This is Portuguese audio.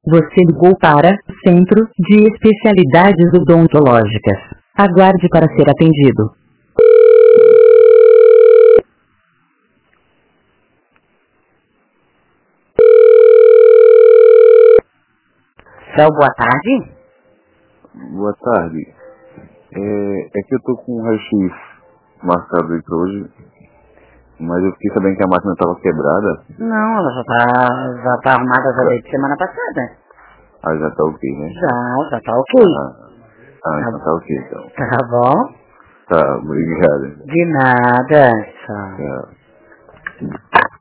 Você ligou para o Centro de Especialidades Odontológicas. Aguarde para ser atendido. Céu, boa tarde. Boa tarde. É que eu tô com um raio-x marcado aí pra hoje, mas eu fiquei sabendo que a máquina estava quebrada. Não, ela já tá arrumada já desde semana passada. Ah, já tá ok, né? Já tá ok. Então tá ok, então. Tá bom? Tá, obrigado. De nada. Tchau. Tchau.